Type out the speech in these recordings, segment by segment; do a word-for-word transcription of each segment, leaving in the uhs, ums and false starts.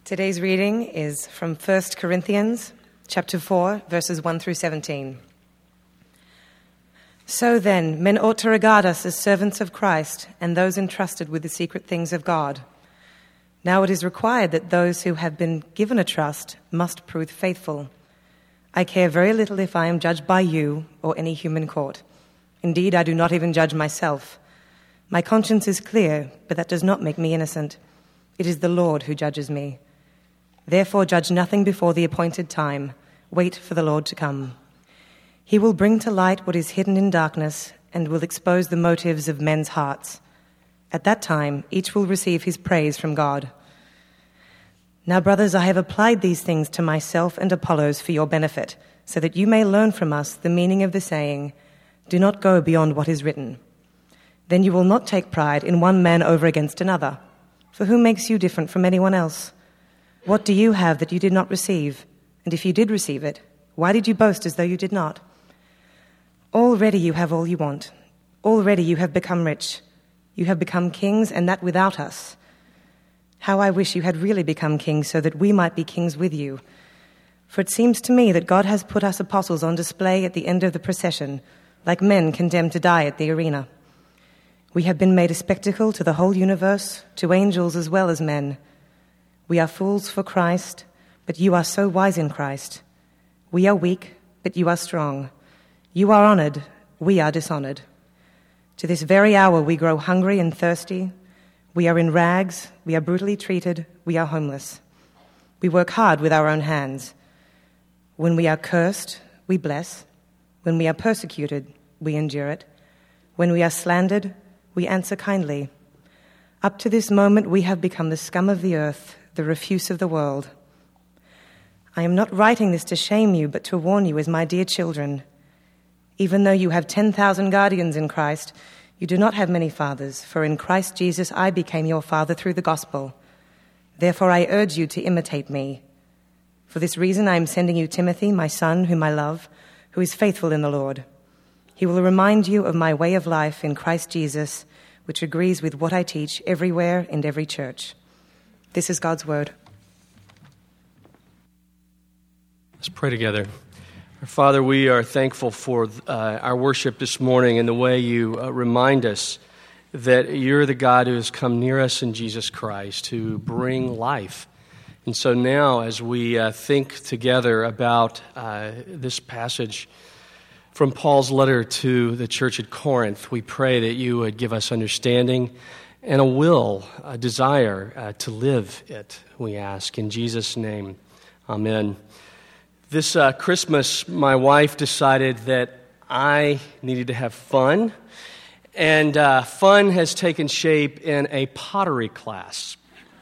Today's reading is from First Corinthians chapter four, verses one through seventeen. So then, men ought to regard us as servants of Christ and those entrusted with the secret things of God. Now it is required that those who have been given a trust must prove faithful. I care very little if I am judged by you or any human court. Indeed, I do not even judge myself. My conscience is clear, but that does not make me innocent. It is the Lord who judges me. Therefore, judge nothing before the appointed time. Wait for the Lord to come. He will bring to light what is hidden in darkness and will expose the motives of men's hearts. At that time, each will receive his praise from God. Now, brothers, I have applied these things to myself and Apollos for your benefit, so that you may learn from us the meaning of the saying, do not go beyond what is written. Then you will not take pride in one man over against another. For who makes you different from anyone else? What do you have that you did not receive? And if you did receive it, why did you boast as though you did not? Already you have all you want. Already you have become rich. You have become kings, and that without us. How I wish you had really become kings so that we might be kings with you. For it seems to me that God has put us apostles on display at the end of the procession, like men condemned to die at the arena. We have been made a spectacle to the whole universe, to angels as well as men. We are fools for Christ, but you are so wise in Christ. We are weak, but you are strong. You are honored, we are dishonored. To this very hour we grow hungry and thirsty. We are in rags, we are brutally treated, we are homeless. We work hard with our own hands. When we are cursed, we bless. When we are persecuted, we endure it. When we are slandered, we answer kindly. Up to this moment we have become the scum of the earth, the refuse of the world. I am not writing this to shame you, but to warn you as my dear children. Even though you have ten thousand guardians in Christ, you do not have many fathers, for in Christ Jesus I became your father through the gospel. Therefore I urge you to imitate me. For this reason I am sending you Timothy, my son, whom I love, who is faithful in the Lord. He will remind you of my way of life in Christ Jesus, which agrees with what I teach everywhere in every church. This is God's word. Let's pray together. Our Father, we are thankful for uh, our worship this morning and the way you uh, remind us that you're the God who has come near us in Jesus Christ to bring life. And so now as we uh, think together about uh, this passage from Paul's letter to the church at Corinth, we pray that you would give us understanding and a will, a desire uh, to live it, we ask. In Jesus' name, amen. This uh, Christmas, my wife decided that I needed to have fun, and uh, fun has taken shape in a pottery class.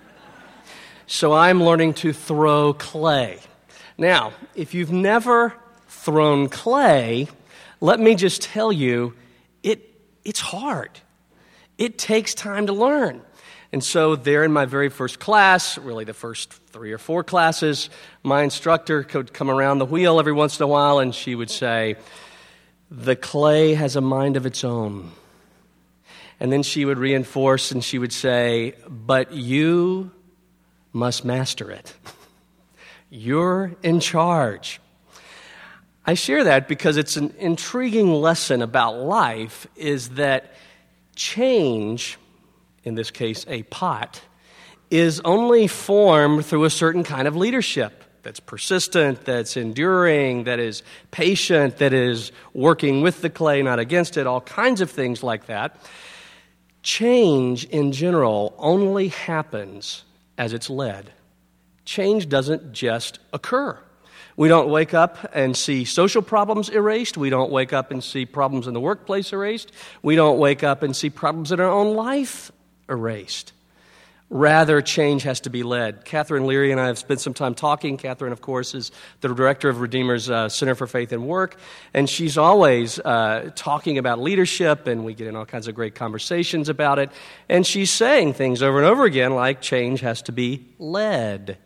So I'm learning to throw clay. Now, if you've never thrown clay, let me just tell you, it it's hard. It takes time to learn. And so there in my very first class, really the first three or four classes, my instructor could come around the wheel every once in a while and she would say, the clay has a mind of its own. And then she would reinforce and she would say, but you must master it. You're in charge. I share that because it's an intriguing lesson about life is that change, in this case a pot, is only formed through a certain kind of leadership that's persistent, that's enduring, that is patient, that is working with the clay, not against it, all kinds of things like that. Change in general only happens as it's led. Change doesn't just occur. We don't wake up and see social problems erased. We don't wake up and see problems in the workplace erased. We don't wake up and see problems in our own life erased. Rather, change has to be led. Catherine Leary and I have spent some time talking. Catherine, of course, is the director of Redeemer's uh, Center for Faith and Work, and she's always uh, talking about leadership, and we get in all kinds of great conversations about it. And she's saying things over and over again like change has to be led.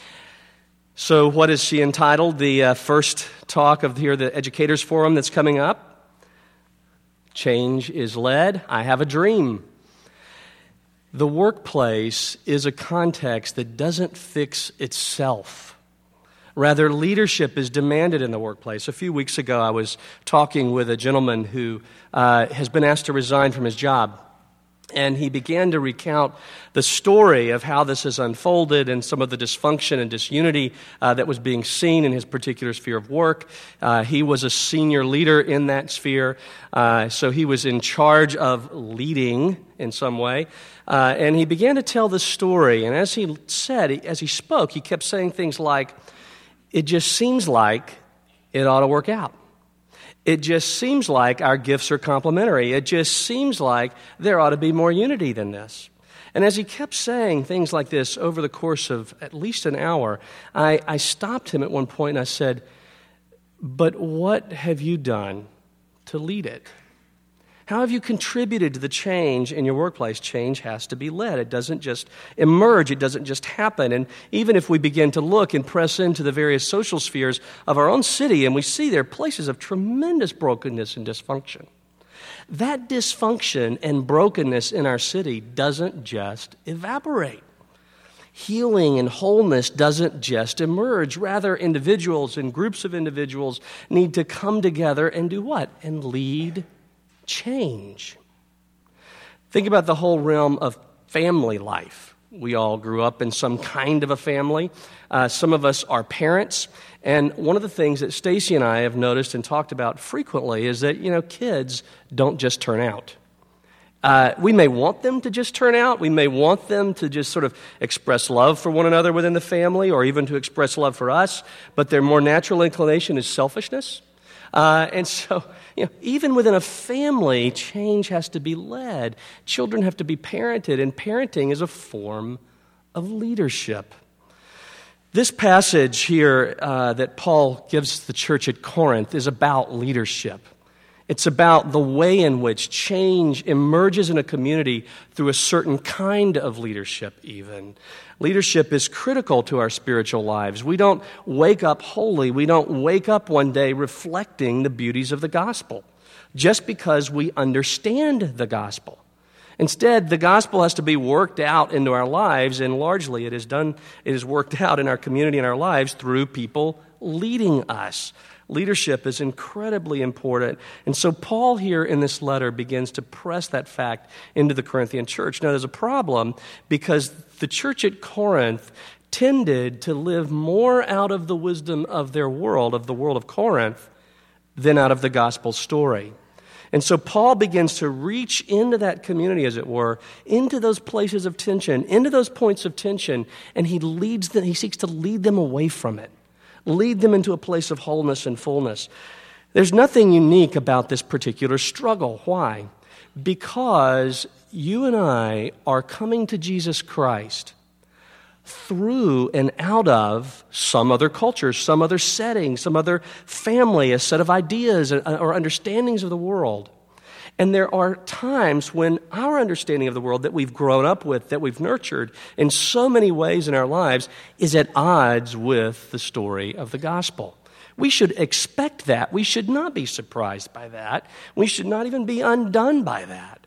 So what is she entitled? The uh, first talk of here, the Educators Forum that's coming up. Change is led. I have a dream. The workplace is a context that doesn't fix itself. Rather, leadership is demanded in the workplace. A few weeks ago, I was talking with a gentleman who uh, has been asked to resign from his job. And he began to recount the story of how this has unfolded and some of the dysfunction and disunity uh, that was being seen in his particular sphere of work. Uh, he was a senior leader in that sphere, uh, so he was in charge of leading in some way. Uh, and he began to tell the story. And as he said, as he spoke, he kept saying things like, "It just seems like it ought to work out. It just seems like our gifts are complementary. It just seems like there ought to be more unity than this." And as he kept saying things like this over the course of at least an hour, I, I stopped him at one point and I said, "But what have you done to lead it? How have you contributed to the change in your workplace?" Change has to be led. It doesn't just emerge. It doesn't just happen. And even if we begin to look and press into the various social spheres of our own city, and we see there are places of tremendous brokenness and dysfunction, that dysfunction and brokenness in our city doesn't just evaporate. Healing and wholeness doesn't just emerge. Rather, individuals and groups of individuals need to come together and do what? And lead change. Think about the whole realm of family life. We all grew up in some kind of a family. Uh, some of us are parents. And one of the things that Stacy and I have noticed and talked about frequently is that, you know, kids don't just turn out. Uh, we may want them to just turn out. We may want them to just sort of express love for one another within the family or even to express love for us. But their more natural inclination is selfishness. Uh, and so, you know, even within a family, change has to be led. Children have to be parented, and parenting is a form of leadership. This passage here uh, that Paul gives the church at Corinth is about leadership. It's about the way in which change emerges in a community through a certain kind of leadership even. Leadership is critical to our spiritual lives. We don't wake up holy. We don't wake up one day reflecting the beauties of the gospel just because we understand the gospel. Instead, the gospel has to be worked out into our lives, and largely it is done, it is worked out in our community and our lives through people leading us. Leadership is incredibly important. And so Paul here in this letter begins to press that fact into the Corinthian church. Now, there's a problem because the church at Corinth tended to live more out of the wisdom of their world, of the world of Corinth, than out of the gospel story. And so Paul begins to reach into that community, as it were, into those places of tension, into those points of tension, and he leads them, he seeks to lead them away from it. Lead them into a place of wholeness and fullness. There's nothing unique about this particular struggle. Why? Because you and I are coming to Jesus Christ through and out of some other culture, some other setting, some other family, a set of ideas or understandings of the world. And there are times when our understanding of the world that we've grown up with, that we've nurtured in so many ways in our lives, is at odds with the story of the gospel. We should expect that. We should not be surprised by that. We should not even be undone by that.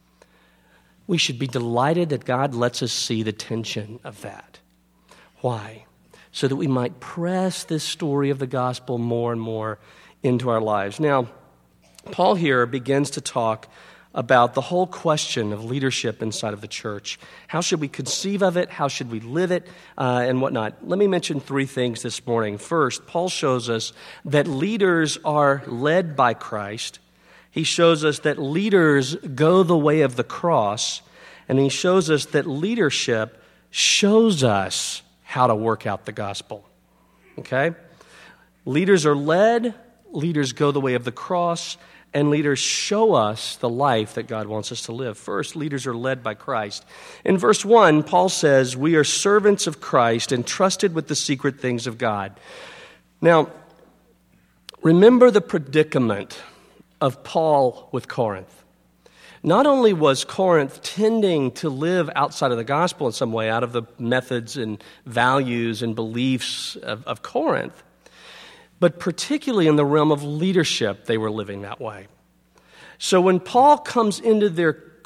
We should be delighted that God lets us see the tension of that. Why? So that we might press this story of the gospel more and more into our lives. Now, Paul here begins to talk about the whole question of leadership inside of the church. How should we conceive of it? How should we live it? Uh, and whatnot. Let me mention three things this morning. First, Paul shows us that leaders are led by Christ. He shows us that leaders go the way of the cross. And he shows us that leadership shows us how to work out the gospel. Okay? Leaders are led, leaders go the way of the cross, and leaders show us the life that God wants us to live. First, leaders are led by Christ. In verse one, Paul says, "We are servants of Christ, entrusted with the secret things of God." Now, remember the predicament of Paul with Corinth. Not only was Corinth tending to live outside of the gospel in some way, out of the methods and values and beliefs of, of Corinth, but particularly in the realm of leadership, they were living that way. So when Paul comes into their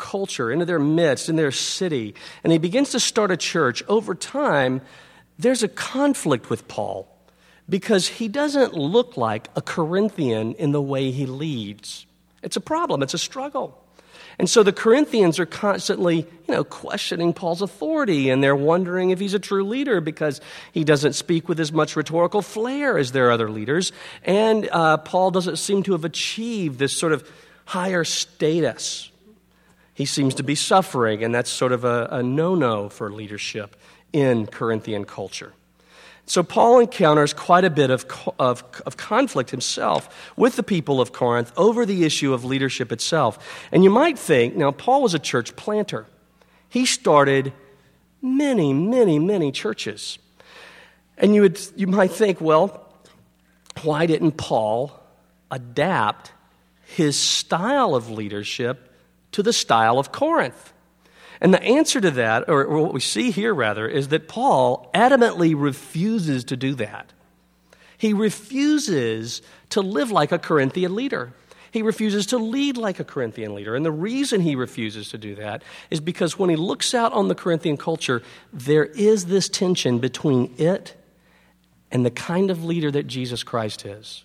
culture, into their midst, in their city, and he begins to start a church, over time, there's a conflict with Paul because he doesn't look like a Corinthian in the way he leads. It's a problem. It's a struggle. And so the Corinthians are constantly, you know, questioning Paul's authority, and they're wondering if he's a true leader because he doesn't speak with as much rhetorical flair as their other leaders, and uh, Paul doesn't seem to have achieved this sort of higher status. He seems to be suffering, and that's sort of a, a no-no for leadership in Corinthian culture. So Paul encounters quite a bit of, of, of conflict himself with the people of Corinth over the issue of leadership itself. And you might think, now Paul was a church planter. He started many, many, many churches. And you would you might think, well, why didn't Paul adapt his style of leadership to the style of Corinth? And the answer to that, or what we see here rather, is that Paul adamantly refuses to do that. He refuses to live like a Corinthian leader. He refuses to lead like a Corinthian leader. And the reason he refuses to do that is because when he looks out on the Corinthian culture, there is this tension between it and the kind of leader that Jesus Christ is.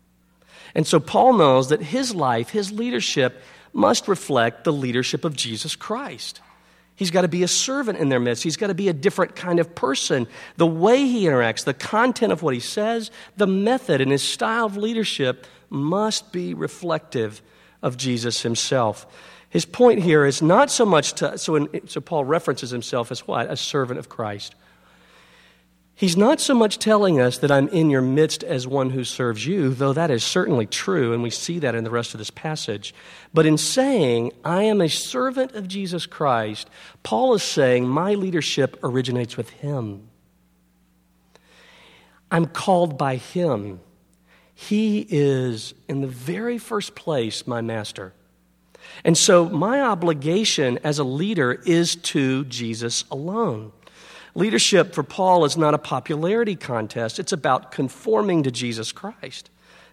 And so Paul knows that his life, his leadership, must reflect the leadership of Jesus Christ. He's got to be a servant in their midst. He's got to be a different kind of person. The way he interacts, the content of what he says, the method and his style of leadership must be reflective of Jesus himself. His point here is not so much to, so, in, so Paul references himself as what? A servant of Christ. He's not so much telling us that I'm in your midst as one who serves you, though that is certainly true, and we see that in the rest of this passage. But in saying, I am a servant of Jesus Christ, Paul is saying my leadership originates with him. I'm called by him. He is, in the very first place, my master. And so my obligation as a leader is to Jesus alone. Leadership for Paul is not a popularity contest. It's about conforming to Jesus Christ.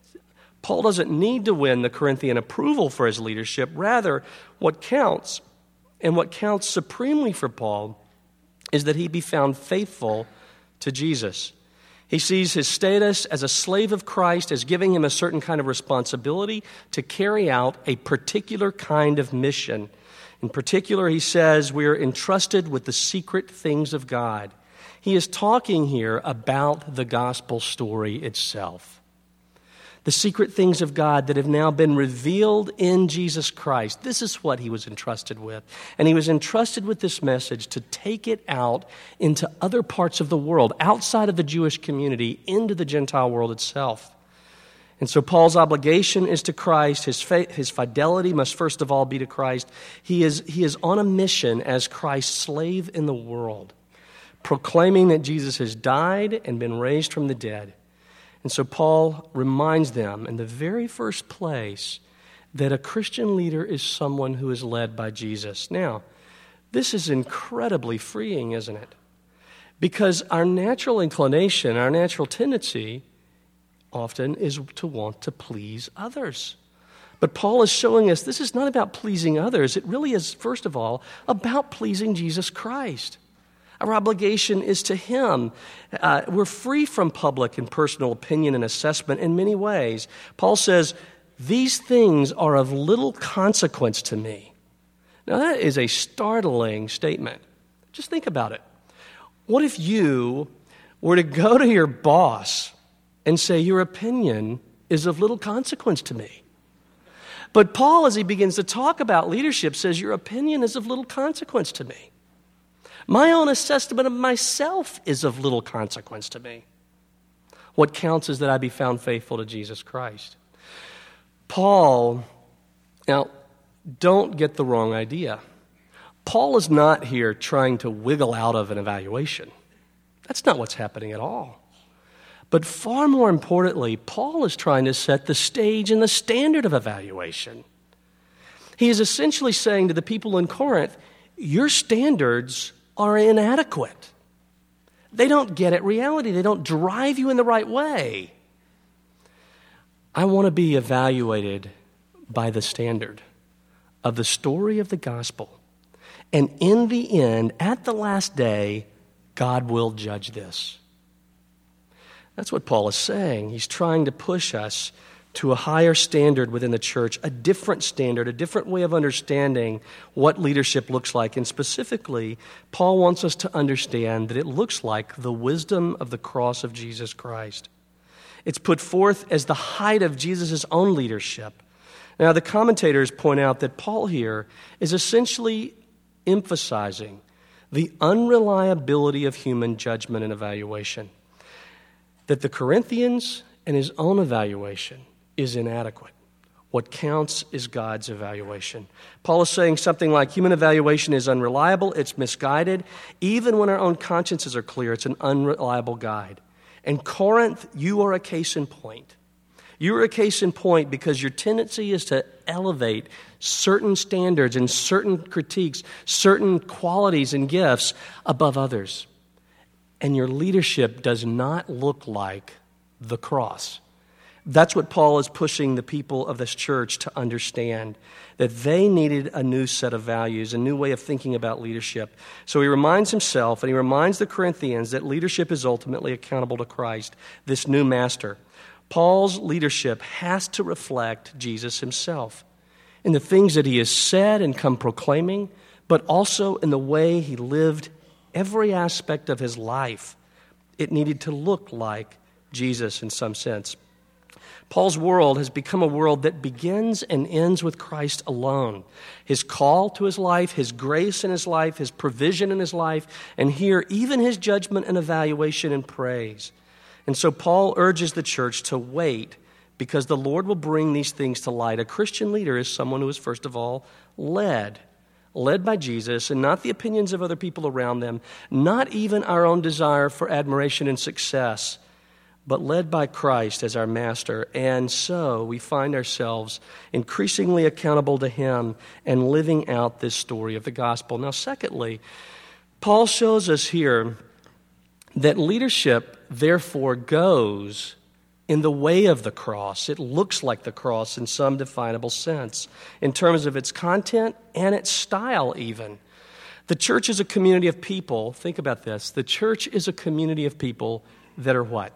Paul doesn't need to win the Corinthian approval for his leadership. Rather, what counts, and what counts supremely for Paul, is that he be found faithful to Jesus. He sees his status as a slave of Christ as giving him a certain kind of responsibility to carry out a particular kind of mission. In particular, he says we are entrusted with the secret things of God. He is talking here about the gospel story itself. The secret things of God that have now been revealed in Jesus Christ. This is what he was entrusted with. And he was entrusted with this message to take it out into other parts of the world, outside of the Jewish community, into the Gentile world itself. And so Paul's obligation is to Christ. His faith, his fidelity must first of all be to Christ. He is, he is on a mission as Christ's slave in the world, proclaiming that Jesus has died and been raised from the dead. And so Paul reminds them in the very first place that a Christian leader is someone who is led by Jesus. Now, this is incredibly freeing, isn't it? Because our natural inclination, our natural tendency often is to want to please others. But Paul is showing us this is not about pleasing others. It really is, first of all, about pleasing Jesus Christ. Our obligation is to him. Uh, we're free from public and personal opinion and assessment in many ways. Paul says, these things are of little consequence to me. Now that is a startling statement. Just think about it. What if you were to go to your boss and say, your opinion is of little consequence to me? But Paul, as he begins to talk about leadership, says, your opinion is of little consequence to me. My own assessment of myself is of little consequence to me. What counts is that I be found faithful to Jesus Christ. Paul, now, don't get the wrong idea. Paul is not here trying to wiggle out of an evaluation. That's not what's happening at all. But far more importantly, Paul is trying to set the stage and the standard of evaluation. He is essentially saying to the people in Corinth, your standards are inadequate. They don't get at reality. They don't drive you in the right way. I want to be evaluated by the standard. of the story of the gospel. And in the end, at the last day, God will judge this. That's what Paul is saying. He's trying to push us to a higher standard within the church, a different standard, a different way of understanding what leadership looks like. And specifically, Paul wants us to understand that it looks like the wisdom of the cross of Jesus Christ. It's put forth as the height of Jesus' own leadership. Now, the commentators point out that Paul here is essentially emphasizing the unreliability of human judgment and evaluation, that the Corinthians and his own evaluation is inadequate. What counts is God's evaluation. Paul is saying something like human evaluation is unreliable, it's misguided. Even when our own consciences are clear, it's an unreliable guide. And Corinth, you are a case in point. You are a case in point because your tendency is to elevate certain standards and certain critiques, certain qualities and gifts above others. And your leadership does not look like the cross. That's what Paul is pushing the people of this church to understand, that they needed a new set of values, a new way of thinking about leadership. So he reminds himself and he reminds the Corinthians that leadership is ultimately accountable to Christ, this new master. Paul's leadership has to reflect Jesus himself in the things that he has said and come proclaiming, but also in the way he lived every aspect of his life. It needed to look like Jesus in some sense. Paul's world has become a world that begins and ends with Christ alone. His call to his life, his grace in his life, his provision in his life, and here even his judgment and evaluation and praise. And so Paul urges the church to wait because the Lord will bring these things to light. A Christian leader is someone who is first of all led. Led by Jesus and not the opinions of other people around them, not even our own desire for admiration and success, but led by Christ as our master. And so we find ourselves increasingly accountable to him and living out this story of the gospel. Now, secondly, Paul shows us here that leadership, therefore, goes in the way of the cross. It looks like the cross in some definable sense, in terms of its content and its style even. The church is a community of people. Think about this. The church is a community of people that are what?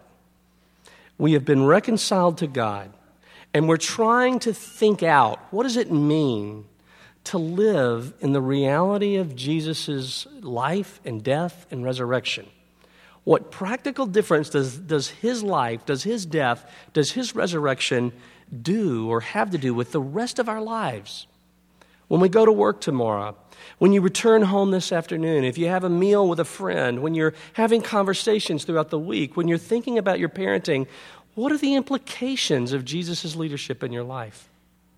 We have been reconciled to God, and we're trying to think out, what does it mean to live in the reality of Jesus' life and death and resurrection? What practical difference does, does his life, does his death, does his resurrection do or have to do with the rest of our lives? When we go to work tomorrow, when you return home this afternoon, if you have a meal with a friend, when you're having conversations throughout the week, when you're thinking about your parenting, what are the implications of Jesus' leadership in your life?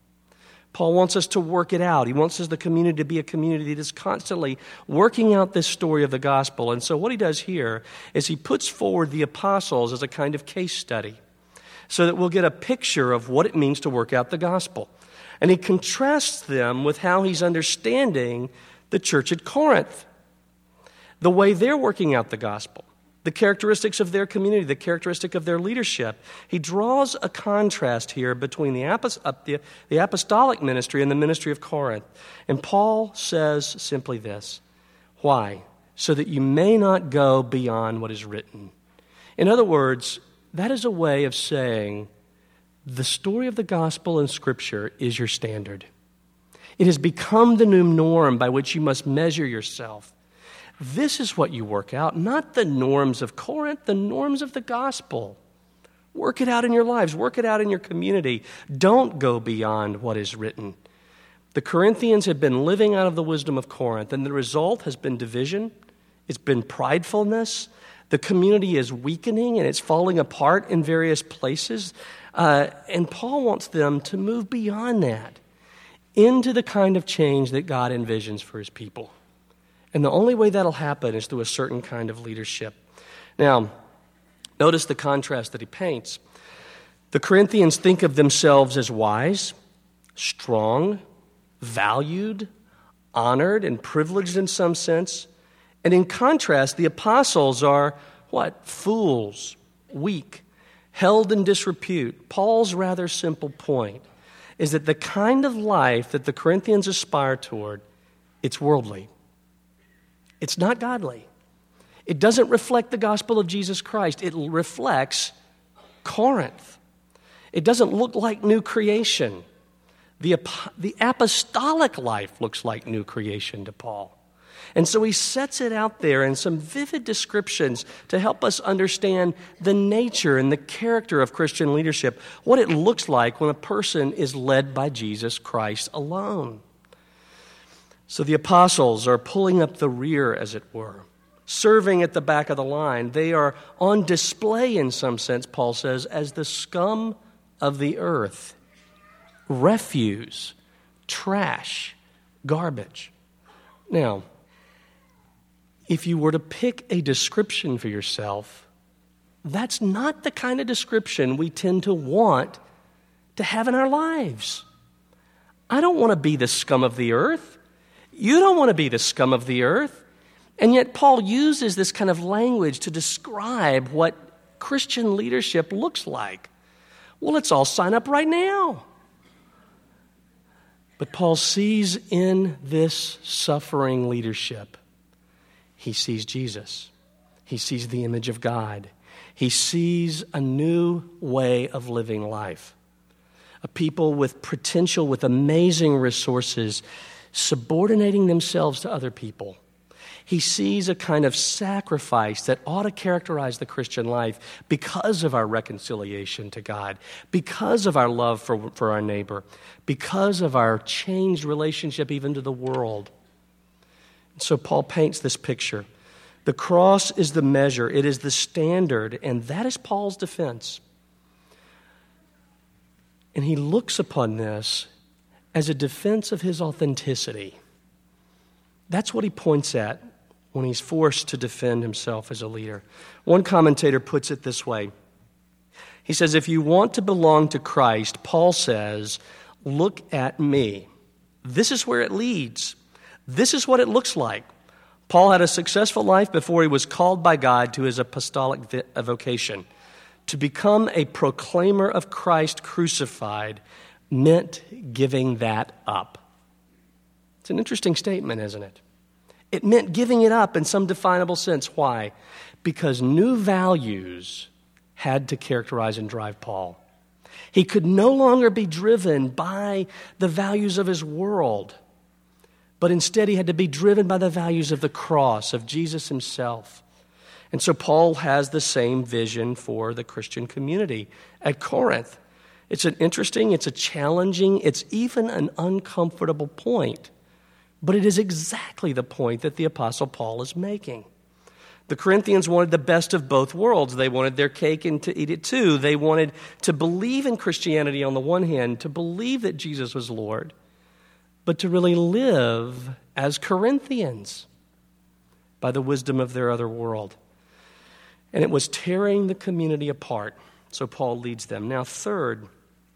Paul wants us to work it out. He wants us, the community, to be a community that is constantly working out this story of the gospel. And so what he does here is he puts forward the apostles as a kind of case study so that we'll get a picture of what it means to work out the gospel. And he contrasts them with how he's understanding the church at Corinth, the way they're working out the gospel, the characteristics of their community, the characteristic of their leadership. He draws a contrast here between the, apost- the, the apostolic ministry and the ministry of Corinth. And Paul says simply this: why? So that you may not go beyond what is written. In other words, that is a way of saying the story of the gospel in Scripture is your standard. It has become the new norm by which you must measure yourself. This is what you work out, not the norms of Corinth, the norms of the gospel. Work it out in your lives. Work it out in your community. Don't go beyond what is written. The Corinthians had been living out of the wisdom of Corinth, and the result has been division. It's been pridefulness. The community is weakening, and it's falling apart in various places. Uh, and Paul wants them to move beyond that into the kind of change that God envisions for his people. And the only way that'll happen is through a certain kind of leadership. Now, notice the contrast that he paints. The Corinthians think of themselves as wise, strong, valued, honored, and privileged in some sense. And in contrast, the apostles are what? Fools, weak, held in disrepute. Paul's rather simple point is that the kind of life that the Corinthians aspire toward, it's worldly. It's not godly. It doesn't reflect the gospel of Jesus Christ. It reflects Corinth. It doesn't look like new creation. The, the apostolic life looks like new creation to Paul. And so he sets it out there in some vivid descriptions to help us understand the nature and the character of Christian leadership, what it looks like when a person is led by Jesus Christ alone. So the apostles are pulling up the rear, as it were, serving at the back of the line. They are on display in some sense, Paul says, as the scum of the earth, refuse, trash, garbage. Now, if you were to pick a description for yourself, that's not the kind of description we tend to want to have in our lives. I don't want to be the scum of the earth. You don't want to be the scum of the earth. And yet Paul uses this kind of language to describe what Christian leadership looks like. Well, let's all sign up right now. But Paul sees in this suffering leadership, he sees Jesus. He sees the image of God. He sees a new way of living life. A people with potential, with amazing resources, subordinating themselves to other people. He sees a kind of sacrifice that ought to characterize the Christian life because of our reconciliation to God, because of our love for, for our neighbor, because of our changed relationship even to the world. So Paul paints this picture. The cross is the measure, it is the standard, and that is Paul's defense. And he looks upon this as a defense of his authenticity. That's what he points at when he's forced to defend himself as a leader. One commentator puts it this way. He says, if you want to belong to Christ, Paul says, look at me. This is where it leads. This is what it looks like. Paul had a successful life before he was called by God to his apostolic vocation. To become a proclaimer of Christ crucified meant giving that up. It's an interesting statement, isn't it? It meant giving it up in some definable sense. Why? Because new values had to characterize and drive Paul. He could no longer be driven by the values of his world, but instead he had to be driven by the values of the cross, of Jesus himself. And so Paul has the same vision for the Christian community at Corinth. It's an interesting, it's a challenging, it's even an uncomfortable point. But it is exactly the point that the Apostle Paul is making. The Corinthians wanted the best of both worlds. They wanted their cake and to eat it too. They wanted to believe in Christianity on the one hand, to believe that Jesus was Lord, but to really live as Corinthians by the wisdom of their other world. And it was tearing the community apart. So Paul leads them. Now, third,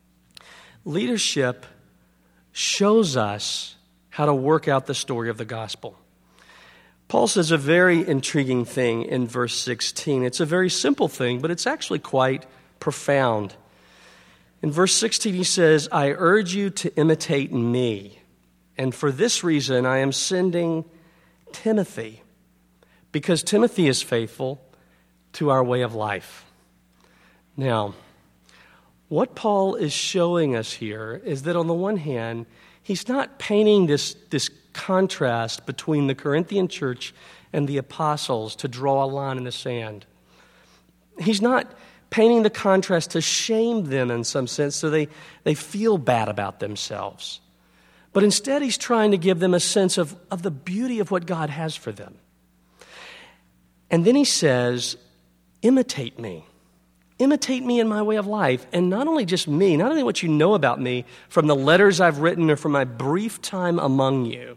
leadership shows us how to work out the story of the gospel. Paul says a very intriguing thing in verse sixteen. It's a very simple thing, but it's actually quite profound. In verse sixteen, he says, I urge you to imitate me. And for this reason, I am sending Timothy, because Timothy is faithful to our way of life. Now, what Paul is showing us here is that on the one hand, he's not painting this, this contrast between the Corinthian church and the apostles to draw a line in the sand. He's not painting the contrast to shame them in some sense so they, they feel bad about themselves. But instead, he's trying to give them a sense of, of the beauty of what God has for them. And then he says, imitate me. Imitate me in my way of life. And not only just me, not only what you know about me from the letters I've written or from my brief time among you.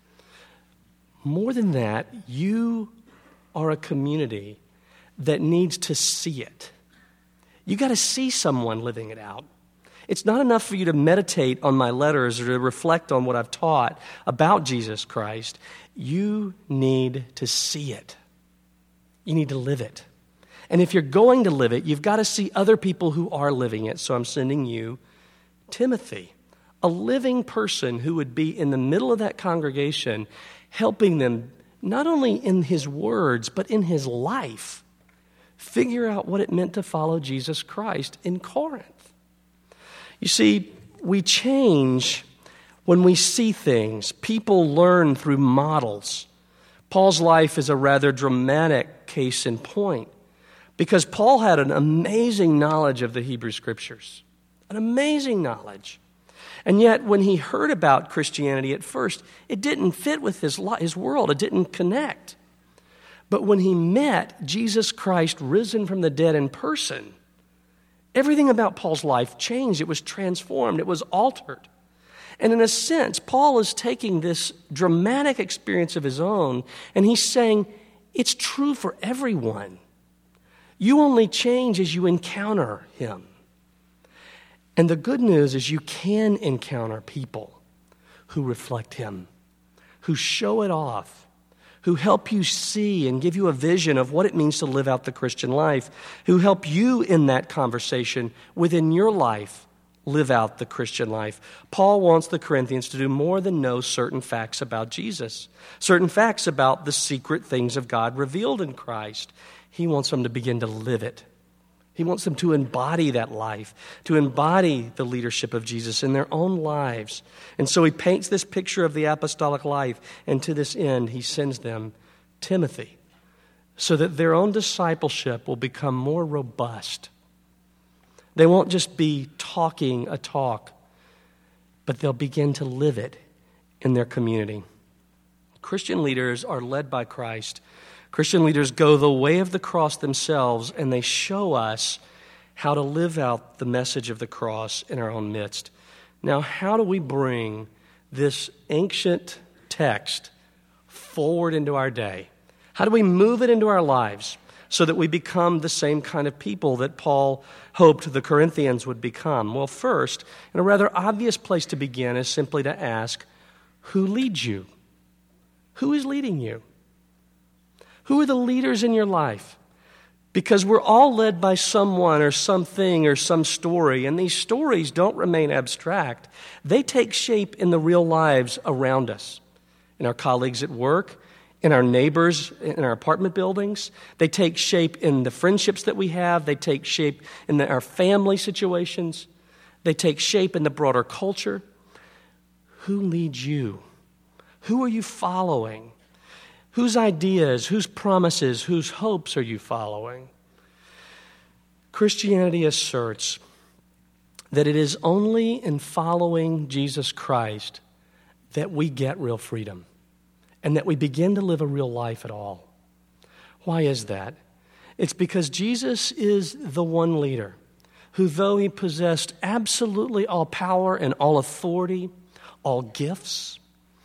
More than that, you are a community that needs to see it. You got to see someone living it out. It's not enough for you to meditate on my letters or to reflect on what I've taught about Jesus Christ. You need to see it. You need to live it. And if you're going to live it, you've got to see other people who are living it. So I'm sending you Timothy. A living person who would be in the middle of that congregation, helping them not only in his words, but in his life, figure out what it meant to follow Jesus Christ in Corinth. You see, we change when we see things. People learn through models. Paul's life is a rather dramatic case in point because Paul had an amazing knowledge of the Hebrew Scriptures, an amazing knowledge. And yet, when he heard about Christianity at first, it didn't fit with his li- his world. It didn't connect. But when he met Jesus Christ risen from the dead in person, everything about Paul's life changed. It was transformed. It was altered. And in a sense, Paul is taking this dramatic experience of his own, and he's saying, it's true for everyone. You only change as you encounter him. And the good news is you can encounter people who reflect him, who show it off, who help you see and give you a vision of what it means to live out the Christian life, who help you in that conversation within your life live out the Christian life. Paul wants the Corinthians to do more than know certain facts about Jesus, certain facts about the secret things of God revealed in Christ. He wants them to begin to live it. He wants them to embody that life, to embody the leadership of Jesus in their own lives. And so he paints this picture of the apostolic life, and to this end, he sends them Timothy, so that their own discipleship will become more robust. They won't just be talking a talk, but they'll begin to live it in their community. Christian leaders are led by Christ. Christian leaders go the way of the cross themselves, and they show us how to live out the message of the cross in our own midst. Now, how do we bring this ancient text forward into our day? How do we move it into our lives so that we become the same kind of people that Paul hoped the Corinthians would become? Well, first, and a rather obvious place to begin is simply to ask, who leads you? Who is leading you? Who are the leaders in your life? Because we're all led by someone or something or some story, and these stories don't remain abstract. They take shape in the real lives around us, in our colleagues at work, in our neighbors, in our apartment buildings. They take shape in the friendships that we have. They take shape in the, our family situations. They take shape in the broader culture. Who leads you? Who are you following? Whose ideas, whose promises, whose hopes are you following? Christianity asserts that it is only in following Jesus Christ that we get real freedom and that we begin to live a real life at all. Why is that? It's because Jesus is the one leader who, though he possessed absolutely all power and all authority, all gifts,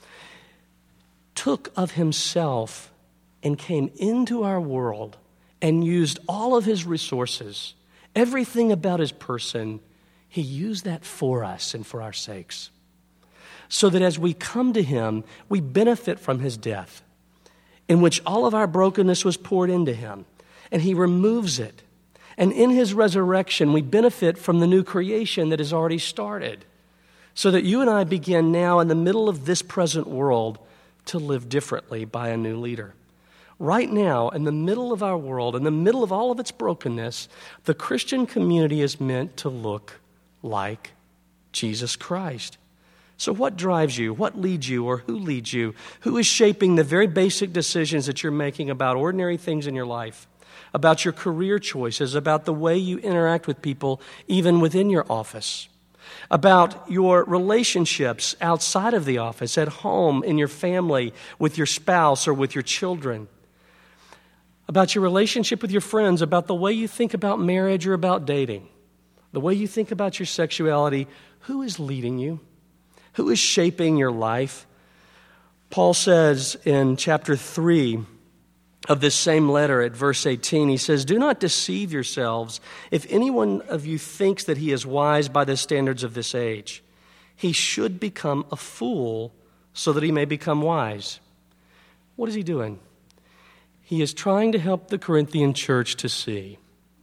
took of himself and came into our world and used all of his resources, everything about his person. He used that for us and for our sakes, so that as we come to him, we benefit from his death, in which all of our brokenness was poured into him, and he removes it. And in his resurrection, we benefit from the new creation that has already started, so that you and I begin now in the middle of this present world to live differently by a new leader. Right now, in the middle of our world, in the middle of all of its brokenness, the Christian community is meant to look like Jesus Christ. So what drives you? What leads you? Or who leads you? Who is shaping the very basic decisions that you're making about ordinary things in your life, about your career choices, about the way you interact with people, even within your office, about your relationships outside of the office, at home, in your family, with your spouse or with your children, about your relationship with your friends, about the way you think about marriage or about dating, the way you think about your sexuality. Who is leading you? Who is shaping your life? Paul says in chapter three of this same letter at verse eighteen, he says, "Do not deceive yourselves. If any one of you thinks that he is wise by the standards of this age, he should become a fool so that he may become wise." What is he doing? He is trying to help the Corinthian church to see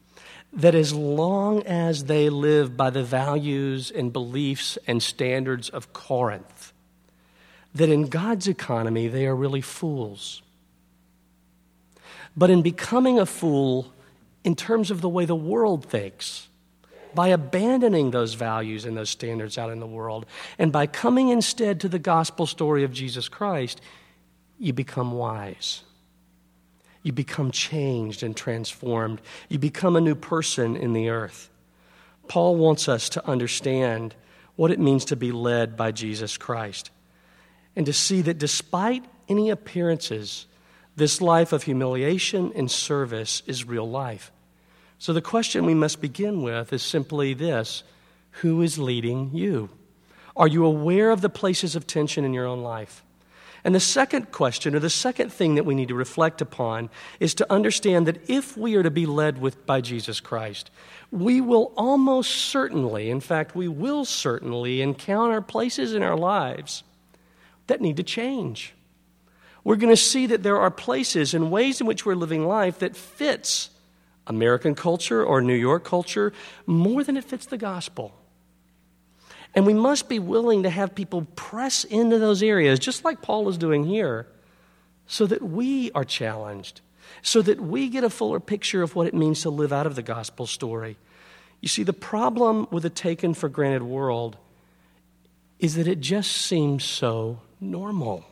that as long as they live by the values and beliefs and standards of Corinth, that in God's economy they are really fools. But in becoming a fool in terms of the way the world thinks, by abandoning those values and those standards out in the world, and by coming instead to the gospel story of Jesus Christ, you become wise. You become changed and transformed. You become a new person in the earth. Paul wants us to understand what it means to be led by Jesus Christ, and to see that despite any appearances, this life of humiliation and service is real life. So the question we must begin with is simply this: who is leading you? Are you aware of the places of tension in your own life? And the second question, or the second thing that we need to reflect upon, is to understand that if we are to be led with by Jesus Christ, we will almost certainly, in fact, we will certainly encounter places in our lives that need to change. We're going to see that there are places and ways in which we're living life that fits American culture or New York culture more than it fits the gospel. And we must be willing to have people press into those areas, just like Paul is doing here, so that we are challenged, so that we get a fuller picture of what it means to live out of the gospel story. You see, the problem with a taken-for-granted world is that it just seems so normal.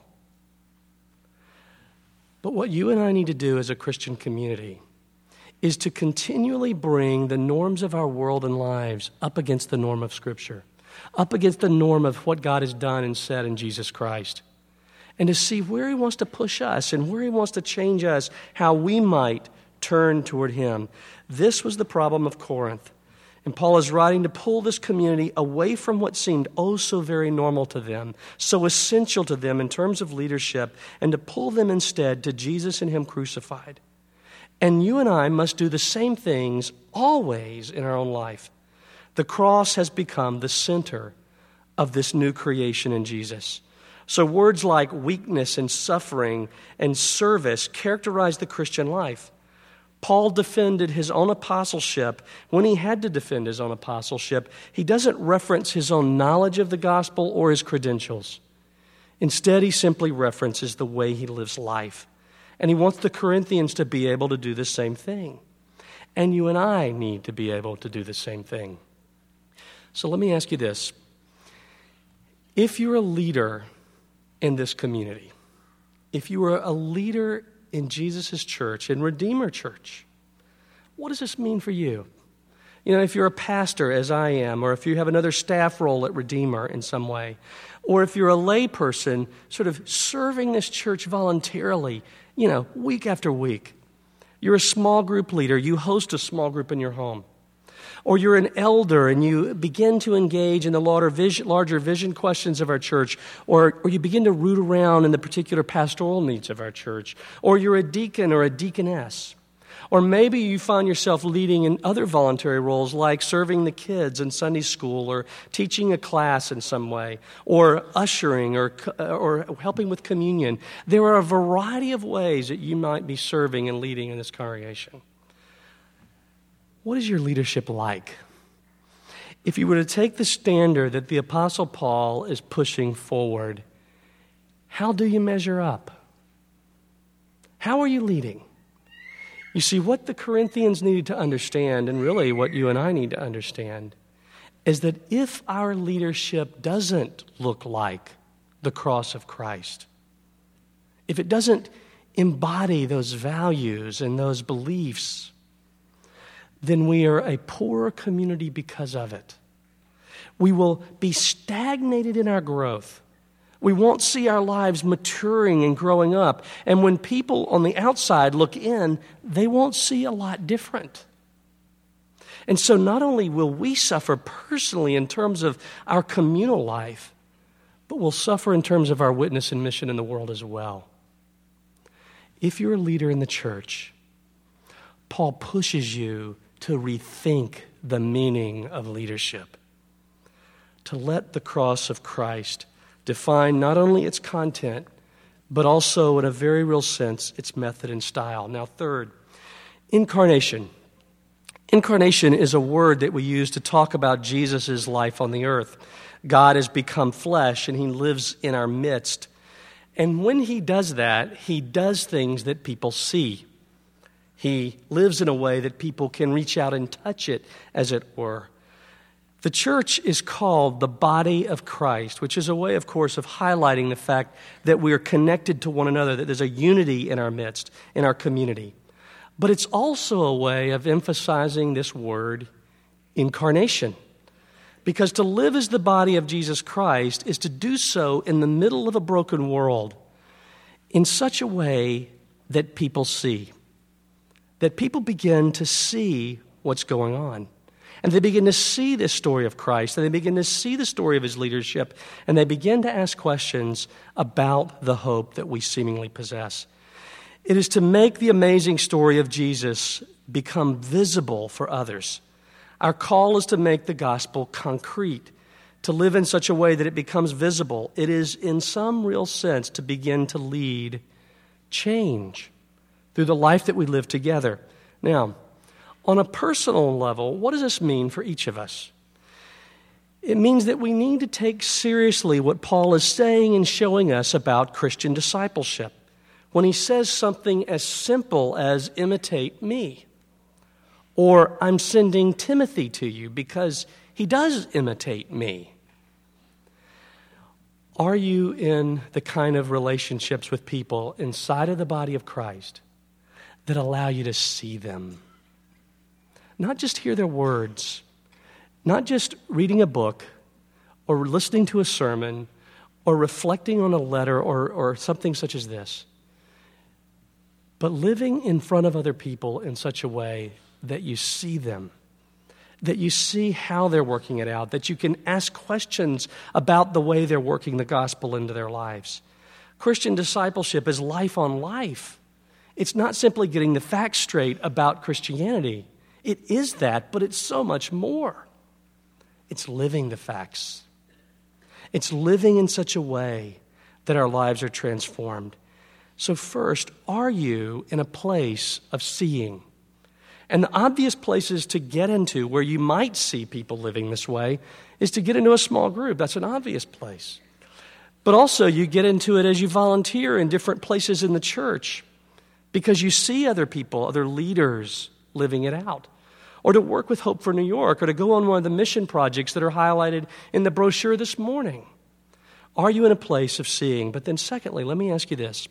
But what you and I need to do as a Christian community is to continually bring the norms of our world and lives up against the norm of Scripture, up against the norm of what God has done and said in Jesus Christ, and to see where He wants to push us and where He wants to change us, how we might turn toward Him. This was the problem of Corinth. And Paul is writing to pull this community away from what seemed oh so very normal to them, so essential to them in terms of leadership, and to pull them instead to Jesus and Him crucified. And you and I must do the same things always in our own life. The cross has become the center of this new creation in Jesus. So words like weakness and suffering and service characterize the Christian life. Paul defended his own apostleship. When he had to defend his own apostleship, he doesn't reference his own knowledge of the gospel or his credentials. Instead, he simply references the way he lives life. And he wants the Corinthians to be able to do the same thing. And you and I need to be able to do the same thing. So let me ask you this. If you're a leader in this community, if you are a leader in Jesus' church, in Redeemer Church, what does this mean for you? You know, if you're a pastor, as I am, or if you have another staff role at Redeemer in some way, or if you're a lay person sort of serving this church voluntarily, you know, week after week. You're a small group leader. You host a small group in your home. Or you're an elder and you begin to engage in the larger vision, larger vision questions of our church, or, or you begin to root around in the particular pastoral needs of our church. Or you're a deacon or a deaconess. Or maybe you find yourself leading in other voluntary roles like serving the kids in Sunday school or teaching a class in some way or ushering or, or helping with communion. There are a variety of ways that you might be serving and leading in this congregation. What is your leadership like? If you were to take the standard that the Apostle Paul is pushing forward, how do you measure up? How are you leading? You see, what the Corinthians needed to understand, and really what you and I need to understand, is that if our leadership doesn't look like the cross of Christ, if it doesn't embody those values and those beliefs, then we are a poor community because of it. We will be stagnated in our growth. We won't see our lives maturing and growing up. And when people on the outside look in, they won't see a lot different. And so not only will we suffer personally in terms of our communal life, but we'll suffer in terms of our witness and mission in the world as well. If you're a leader in the church, Paul pushes you to rethink the meaning of leadership, to let the cross of Christ define not only its content, but also in a very real sense, its method and style. Now, third, incarnation. Incarnation is a word that we use to talk about Jesus' life on the earth. God has become flesh and he lives in our midst. And when he does that, he does things that people see. He lives in a way that people can reach out and touch it, as it were. The church is called the body of Christ, which is a way, of course, of highlighting the fact that we are connected to one another, that there's a unity in our midst, in our community. But it's also a way of emphasizing this word, incarnation. Because to live as the body of Jesus Christ is to do so in the middle of a broken world in such a way that people see, that people begin to see what's going on. And they begin to see this story of Christ, and they begin to see the story of his leadership, and they begin to ask questions about the hope that we seemingly possess. It is to make the amazing story of Jesus become visible for others. Our call is to make the gospel concrete, to live in such a way that it becomes visible. It is, in some real sense, to begin to lead change through the life that we live together. Now, on a personal level, what does this mean for each of us? It means that we need to take seriously what Paul is saying and showing us about Christian discipleship. When he says something as simple as imitate me, or I'm sending Timothy to you because he does imitate me. Are you in the kind of relationships with people inside of the body of Christ that allow you to see them? Not just hear their words, not just reading a book or listening to a sermon or reflecting on a letter or, or something such as this, but living in front of other people in such a way that you see them, that you see how they're working it out, that you can ask questions about the way they're working the gospel into their lives. Christian discipleship is life on life. It's not simply getting the facts straight about Christianity. It is that, but it's so much more. It's living the facts. It's living in such a way that our lives are transformed. So first, are you in a place of seeing? And the obvious places to get into where you might see people living this way is to get into a small group. That's an obvious place. But also you get into it as you volunteer in different places in the church because you see other people, other leaders living it out. Or to work with Hope for New York, or to go on one of the mission projects that are highlighted in the brochure this morning. Are you in a place of seeing? But then secondly, let me ask you this.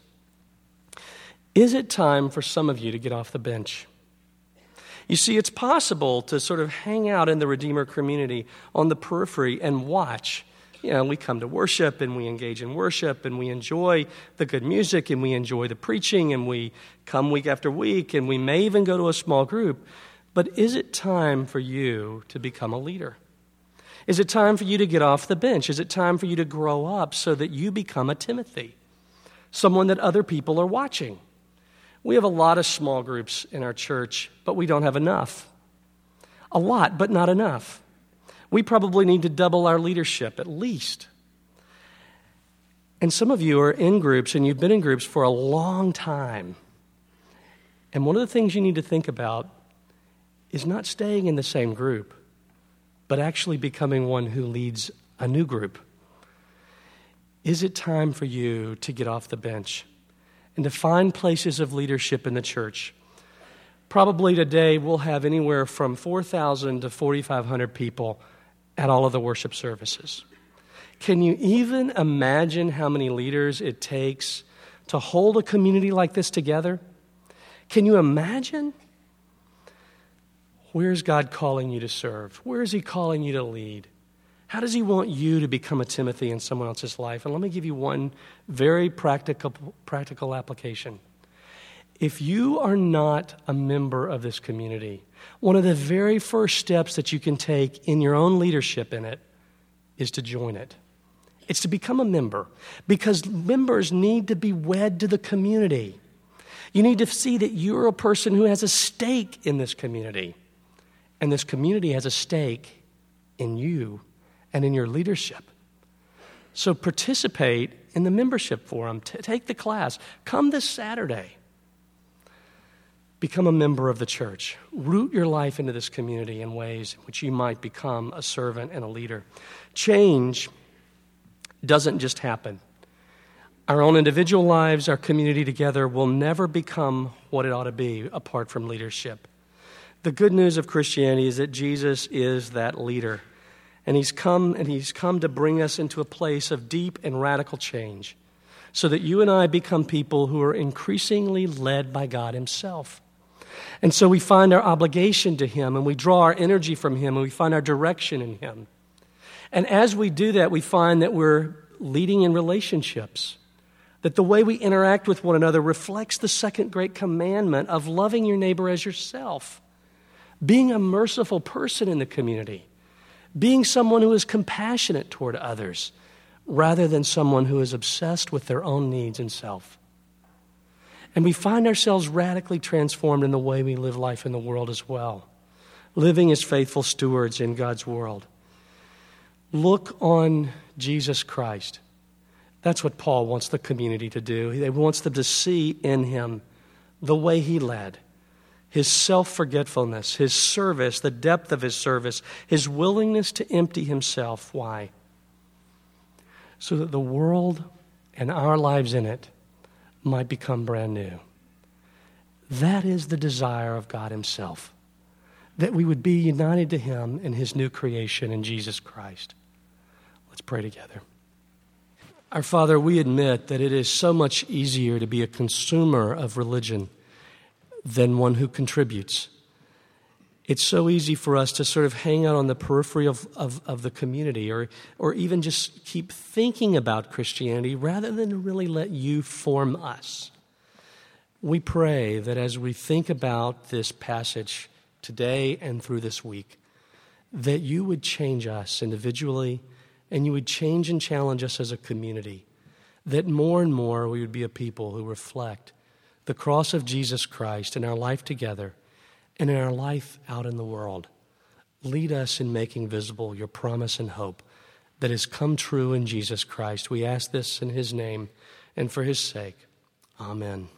Is it time for some of you to get off the bench? You see, it's possible to sort of hang out in the Redeemer community on the periphery and watch. You know, we come to worship and we engage in worship and we enjoy the good music and we enjoy the preaching and we come week after week and we may even go to a small group. But is it time for you to become a leader? Is it time for you to get off the bench? Is it time for you to grow up so that you become a Timothy, someone that other people are watching? We have a lot of small groups in our church, but we don't have enough. A lot, but not enough. We probably need to double our leadership, at least. And some of you are in groups, and you've been in groups for a long time. And one of the things you need to think about is not staying in the same group, but actually becoming one who leads a new group. Is it time for you to get off the bench and to find places of leadership in the church? Probably today we'll have anywhere from four thousand to forty-five hundred people at all of the worship services. Can you even imagine how many leaders it takes to hold a community like this together? Can you imagine? Where is God calling you to serve? Where is he calling you to lead? How does he want you to become a Timothy in someone else's life? And let me give you one very practical, practical application. If you are not a member of this community, one of the very first steps that you can take in your own leadership in it is to join it. It's to become a member, because members need to be wed to the community. You need to see that you're a person who has a stake in this community, and this community has a stake in you and in your leadership. So participate in the membership forum. T- take the class. Come this Saturday. Become a member of the church. Root your life into this community in ways in which you might become a servant and a leader. Change doesn't just happen. Our own individual lives, our community together will never become what it ought to be apart from leadership. The good news of Christianity is that Jesus is that leader. And he's come and he's come to bring us into a place of deep and radical change so that you and I become people who are increasingly led by God himself. And so we find our obligation to him, and we draw our energy from him, and we find our direction in him. And as we do that, we find that we're leading in relationships, that the way we interact with one another reflects the second great commandment of loving your neighbor as yourself, being a merciful person in the community, being someone who is compassionate toward others, rather than someone who is obsessed with their own needs and self. And we find ourselves radically transformed in the way we live life in the world as well, living as faithful stewards in God's world. Look on Jesus Christ. That's what Paul wants the community to do. He wants them to see in him the way he led, his self-forgetfulness, his service, the depth of his service, his willingness to empty himself. Why? So that the world and our lives in it might become brand new. That is the desire of God himself, that we would be united to him in his new creation in Jesus Christ. Let's pray together. Our Father, we admit that it is so much easier to be a consumer of religion than one who contributes. It's so easy for us to sort of hang out on the periphery of, of, of the community or, or even just keep thinking about Christianity rather than to really let you form us. We pray that as we think about this passage today and through this week, that you would change us individually and you would change and challenge us as a community, that more and more we would be a people who reflect the cross of Jesus Christ in our life together and in our life out in the world. Lead us in making visible your promise and hope that has come true in Jesus Christ. We ask this in his name and for his sake. Amen.